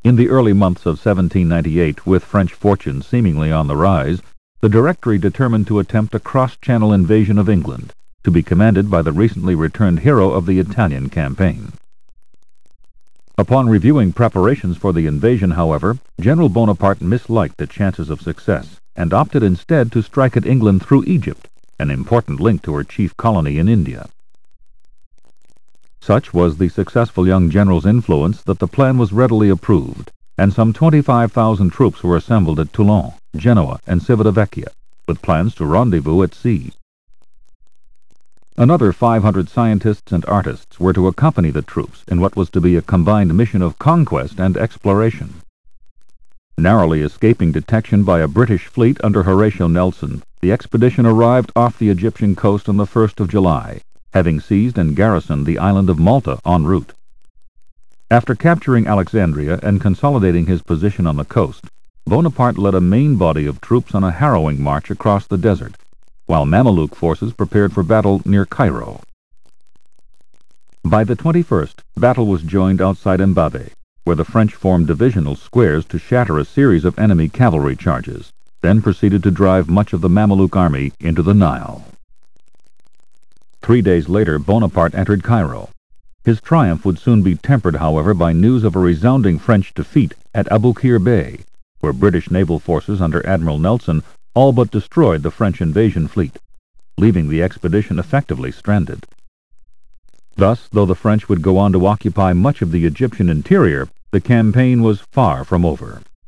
In the early months of 1798, with French fortunes seemingly on the rise, the Directory determined to attempt a cross-channel invasion of England, to be commanded by the recently returned hero of the Italian campaign. Upon reviewing preparations for the invasion, however, General Bonaparte misliked the chances of success and opted instead to strike at England through Egypt, an important link to her chief colony in India. Such was the successful young general's influence that the plan was readily approved, and some 25,000 troops were assembled at Toulon, Genoa, and Civitavecchia, with plans to rendezvous at sea. Another 500 scientists and artists were to accompany the troops in what was to be a combined mission of conquest and exploration. Narrowly escaping detection by a British fleet under Horatio Nelson, the expedition arrived off the Egyptian coast on the 1st of July, having seized and garrisoned the island of Malta en route. After capturing Alexandria and consolidating his position on the coast, Bonaparte led a main body of troops on a harrowing march across the desert, while Mameluke forces prepared for battle near Cairo. By the 21st, battle was joined outside Mbabe, where the French formed divisional squares to shatter a series of enemy cavalry charges, then proceeded to drive much of the Mameluke army into the Nile. 3 days later, Bonaparte entered Cairo. His triumph would soon be tempered, however, by news of a resounding French defeat at Aboukir Bay, where British naval forces under Admiral Nelson all but destroyed the French invasion fleet, leaving the expedition effectively stranded. Thus, though the French would go on to occupy much of the Egyptian interior, the campaign was far from over.